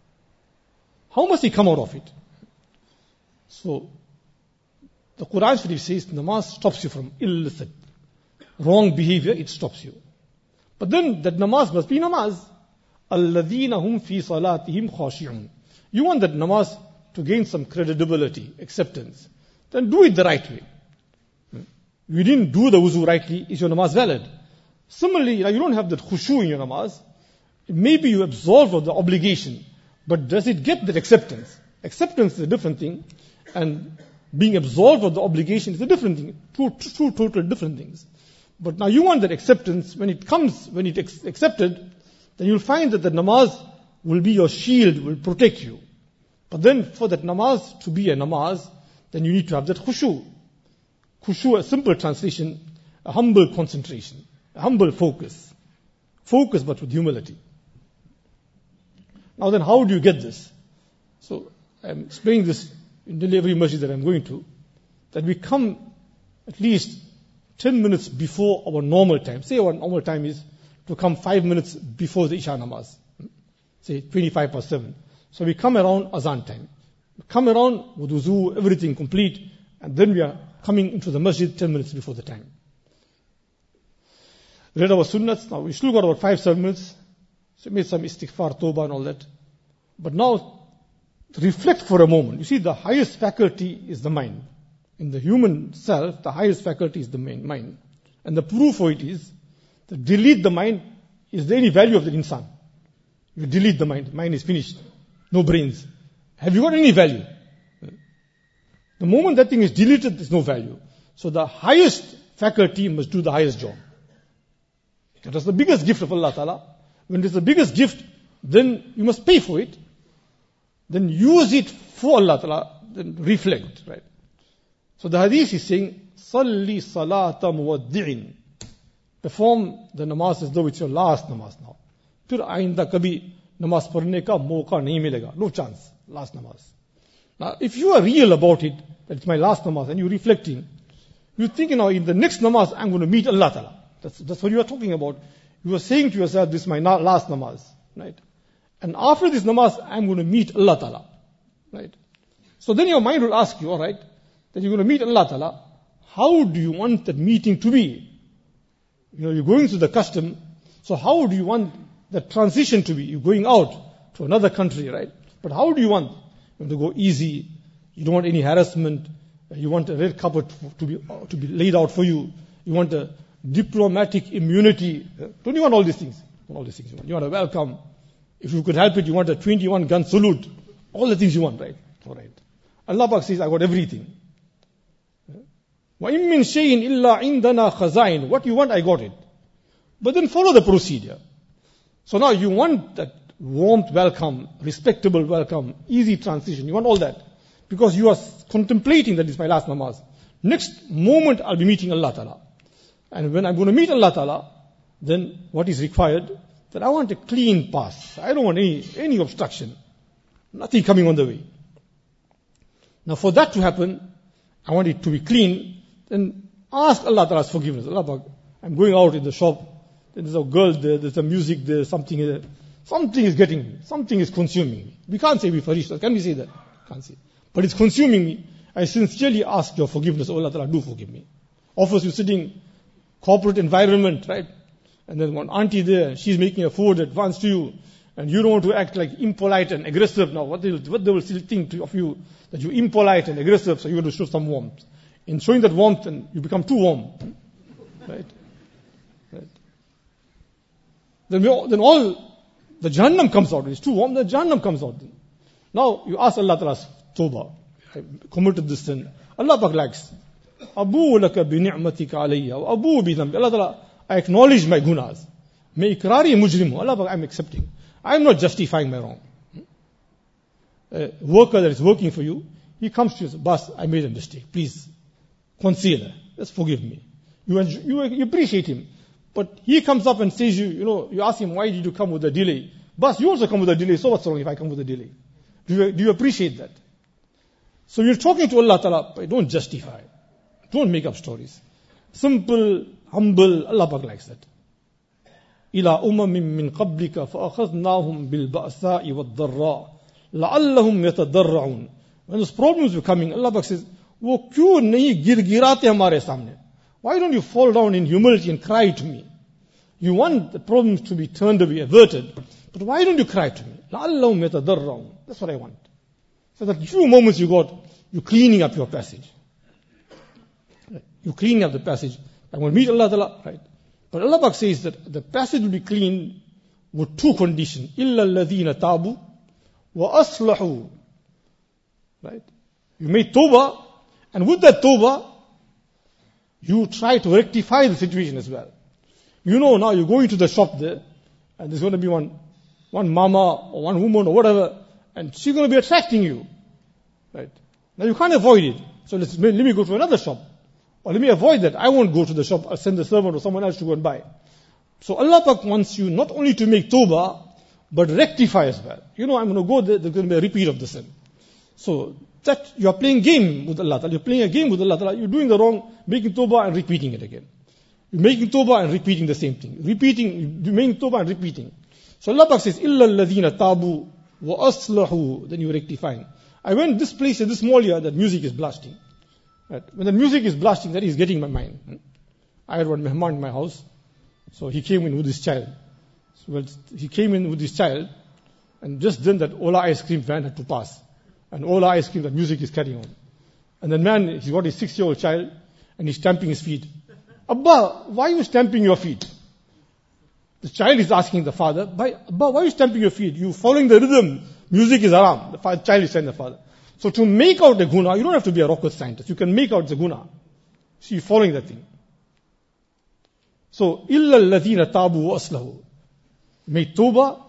how must he come out of it? So, the Quran Sharif says namaz stops you from illicit, wrong behavior, it stops you. But then that namaz must be namaz. الَّذِينَ هُمْ فِي صَلَاتِهِمْ خَاشِعُونَ. You want that namaz to gain some credibility, acceptance. Then do it the right way. You didn't do the wuzu rightly, is your namaz valid? Similarly, you don't have that khushu in your namaz. Maybe you absolve of the obligation, but does it get that acceptance? Acceptance is a different thing, and being absolved of the obligation is a different thing. Two, two total different things. But now you want that acceptance. When it comes, when it is accepted, then you'll find that the namaz will be your shield, will protect you. But then for that namaz to be a namaz, then you need to have that khushu. Khushu, a simple translation, a humble concentration, a humble focus. Focus but with humility. Now then, how do you get this? So, I'm explaining this in nearly every masjid that I'm going to, that we come at least ten minutes before our normal time. Say our normal time is to come five minutes before the Isha namaz. Say twenty-five past seven. So we come around azan time. We come around with wuzu, everything complete, and then we are coming into the masjid ten minutes before the time. Read our sunnats. Now we still got about five, seven minutes. So we made some istighfar, tawbah and all that. But now, reflect for a moment. You see, the highest faculty is the mind. In the human self, the highest faculty is the mind. And the proof for it is, to delete the mind, is there any value of the insan? You delete the mind, mind is finished. No brains. Have you got any value? The moment that thing is deleted, there's no value. So the highest faculty must do the highest job. That is the biggest gift of Allah Ta'ala. When it is the biggest gift, then you must pay for it. Then use it for Allah Ta'ala. Then reflect, right? So the hadith is saying, Salli salata muwaddi'in. Perform the namaz as though it's your last namaz now. Fir ainda kabhi namaz parne ka mauka nahi milega. No chance. Last namaz. Now, if you are real about it, that it's my last namaz, and you're reflecting, you think, you know, in the next namaz, I'm going to meet Allah Ta'ala. That's, that's what you are talking about. You are saying to yourself, this is my na- last namaz, right? And after this namaz, I'm going to meet Allah Ta'ala, right? So then your mind will ask you, all right, that you're going to meet Allah Ta'ala. How do you want that meeting to be? You know, you're going through the custom, so how do you want that transition to be? You're going out to another country, right? But how do you want? You want to go easy. You don't want any harassment. You want a red carpet to be to be laid out for you. You want a diplomatic immunity. Don't you want all these things? You want all these things. You want, you want a welcome. If you could help it, you want a twenty-one gun salute. All the things you want, right? All right. Allah Pak says, I got everything. وَإِن مِّن شَيْءٍ إِلَّا عِندَنَا خَزَائِنُ. What you want, I got it. But then follow the procedure. So now you want that warmth welcome, respectable welcome, easy transition. You want all that. Because you are contemplating that this is my last namaz. Next moment I'll be meeting Allah Ta'ala. And when I'm going to meet Allah Ta'ala, then what is required? That I want a clean path. I don't want any, any obstruction. Nothing coming on the way. Now for that to happen, I want it to be clean. Then ask Allah Ta'ala's forgiveness. Allah, I'm going out in the shop. There's a girl there, there's a music there, something there. Something is getting me. Something is consuming me. We can't say we farishta. Can we say that? Can't say. But it's consuming me. I sincerely ask your forgiveness. Oh Allah Ta'ala, do forgive me. Offers you sitting, corporate environment, right? And then one auntie there, she's making a food advance to you. And you don't want to act like impolite and aggressive. Now what they will, what they will still think of you, that you're impolite and aggressive, so you want to show some warmth. In showing that warmth, and you become too warm. Right? Right. Then, we all, then all, the Jahannam comes out. It's too warm, the Jahannam comes out. Now, you ask Allah Ta'ala's tawbah. I committed this sin. Allah Pak likes. Abu laka bi ni'matika alayya wa abu bi dhanbi. Allah Ta'ala, I acknowledge my gunas. May ikrari mujrimu. Allah Pak, I'm accepting. I'm not justifying my wrong. A worker that is working for you, he comes to you and says, Boss, I made a mistake. Please, conceal. Just forgive me. You, you, you appreciate him. But he comes up and says, you, you know, you ask him, why did you come with a delay? Boss, you also come with a delay. So what's wrong if I come with a delay? Do you, do you appreciate that? So you're talking to Allah Ta'ala, but don't justify. Don't make up stories. Simple, humble, Allah Pak likes that. إِلَىٰ أُمَمٍ مِّن قَبْلِكَ فَأَخَذْنَاهُمْ بِالْبَأْسَاءِ وَالضَّرَّاءِ لَعَلَّهُمْ يَتَضَرَّعُونَ. When those problems were coming, Allah Pak says, wo kyun nahi girgirate hamare samne? Why don't you fall down in humility and cry to me? You want the problems to be turned away, averted, but why don't you cry to me? لَعَلَّهُمْ يَتَضَرَّعُونَ. That's what I want. So that few moments you got, you're cleaning up your passage. You're cleaning up the passage. I'm going to meet Allah Ta'ala, right? But Allah Pak says that the passage will be clean with two conditions. إِلَّا الَّذِينَ تَابُوا وَأَصْلَحُوا. Right? You made tawbah, and with that tawbah, you try to rectify the situation as well. You know now you're going to the shop there, and there's going to be one, one mama or one woman or whatever, and she's going to be attracting you. Right? Now you can't avoid it. So let's, let me go to another shop. Or let me avoid that. I won't go to the shop. I'll send the servant or someone else to go and buy. So Allah Pak wants you not only to make tawbah, but rectify as well. You know, I'm going to go there, there's going to be a repeat of the sin. So that you are playing game with Allah Ta'ala. You're playing a game with Allah Ta'ala. You're doing the wrong, making tawbah and repeating it again. You're making tawbah and repeating the same thing. Repeating, you're making tawbah and repeating. So Allah says, إِلَّا الَّذِينَ تَابُوا وَأَصْلَحُوا. Then you're rectifying. I went this place, in this mall here, that music is blasting. Right? When the music is blasting, that is getting my mind. I had one mehman in my house. So he came in with his child. So well, he came in with his child. And just then that Ola ice cream van had to pass. And Ola ice cream, that music is carrying on. And the man, he's got his six-year-old child. And he's stamping his feet. Abba, why are you stamping your feet? The child is asking the father, Abba, why are you stamping your feet? You following the rhythm. Music is haram. The father, child is telling the father. So to make out a guna, you don't have to be a rocket scientist. You can make out the guna. So you're following that thing. So, إِلَّا الَّذِينَ تَابُوا وَأَصْلَحُوا. Make tawbah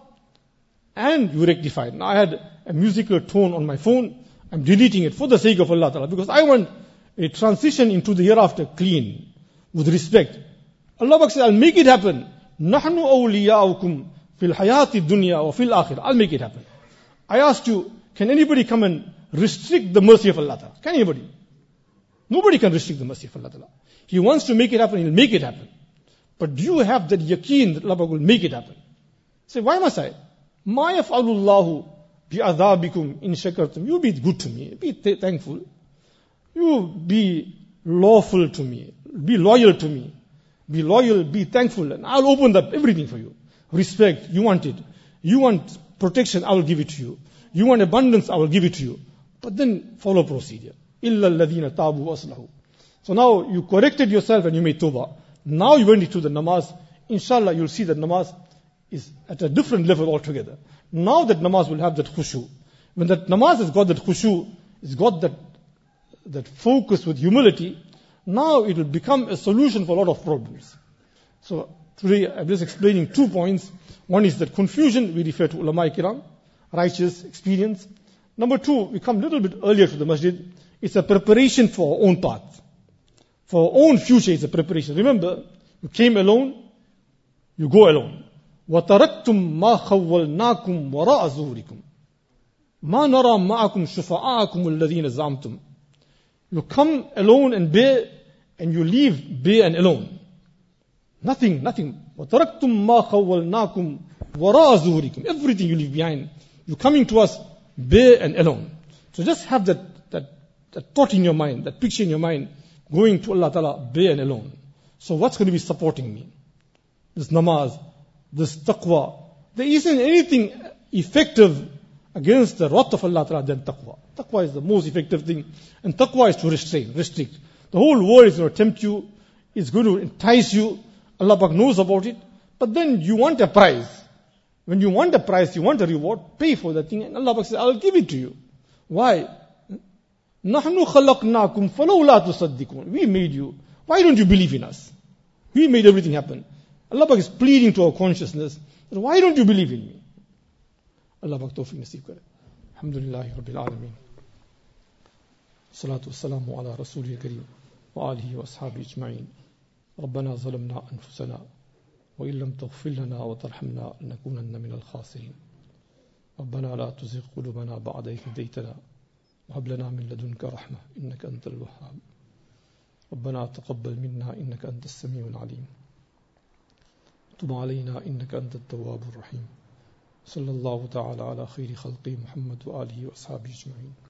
and you rectify it. Now I had a musical tone on my phone. I'm deleting it for the sake of Allah Ta'ala because I want a transition into the hereafter clean, with respect. Allah says, I'll make it happen. نَحْنُ أَوْلِيَاؤُكُمْ فِي الْحَيَاةِ الدُّنْيَا وَفِي الْآخِرَةِ. I'll make it happen. I asked you, can anybody come and restrict the mercy of Allah Ta'ala? Can anybody? Nobody can restrict the mercy of Allah Ta'ala. He wants to make it happen, He'll make it happen. But do you have that yaqeen that Allah will make it happen? Say, why must I? مَا يَفْعَلُ اللَّهُ بِعَذَابِكُمْ إِن شَكَرْتُمْ. You be good to me. Be th- thankful. You be lawful to me. Be loyal to me. Be loyal, be thankful. And I'll open up everything for you. Respect, you want it. You want protection, I will give it to you. You want abundance, I will give it to you. But then follow procedure. إِلَّا الَّذِينَ تَابُوا وَأَصْلَحُوا. So now you corrected yourself and you made tawbah. Now you went into the namaz. Inshallah, you'll see that namaz is at a different level altogether. Now that namaz will have that khushu. When that namaz has got that khushu, it's got that, that focus with humility, now it will become a solution for a lot of problems. So today I'm just explaining two points. One is that confusion, we refer to ulama kiram, righteous experience. Number two, we come a little bit earlier to the masjid. It's a preparation for our own path. For our own future, it's a preparation. Remember, you came alone, you go alone. وَتَرَكْتُمْ مَا خَوَّلْنَاكُمْ وَرَاءَ ظُهُورِكُمْ مَا نَرَى مَعَكُمْ شُفَعَاءَكُمُ الَّذِينَ زَعَمْتُمْ. You come alone and bare, and you leave bare and alone. Nothing, nothing. وَتَرَكْتُمْ مَا خَوَّلْنَاكُمْ وَرَاءَ ظُهُورِكُمْ. Everything you leave behind. You're coming to us bare and alone. So just have that, that, that thought in your mind, that picture in your mind, going to Allah Ta'ala bare and alone. So what's going to be supporting me? This namaz, this taqwa. There isn't anything effective against the wrath of Allah Ta'ala than taqwa. Taqwa is the most effective thing. And taqwa is to restrain, restrict. The whole world is going to tempt you. It's going to entice you. Allah Pak knows about it. But then you want a prize. When you want a prize, you want a reward, pay for that thing. And Allah Pak says, I'll give it to you. Why? نَحْنُ خَلَقْنَاكُمْ فَلَوْلَا تُصَدِّقُونَ. We made you. Why don't you believe in us? We made everything happen. Allah Pak is pleading to our consciousness. Why don't you believe in me? Allah Pak tawfiq nasib kare. Alhamdulillahi Rabbil Alameen. Salatu wassalamu ala Rasulil Kareem wa alihi wa ashabi ajma'in. ربنا ظلمنا أنفسنا وإن لم تغفر لنا وترحمنا لنكونن من الخاسرين. ربنا لا تزغ قلوبنا بعد إذ هديتنا وهب لنا من لدنك رحمة إنك أنت الوهاب. ربنا تقبل منا إنك أنت السميع العليم. تب علينا إنك أنت التواب الرحيم. صلى الله تعالى على خير خلقه محمد وآله وأصحابه أجمعين.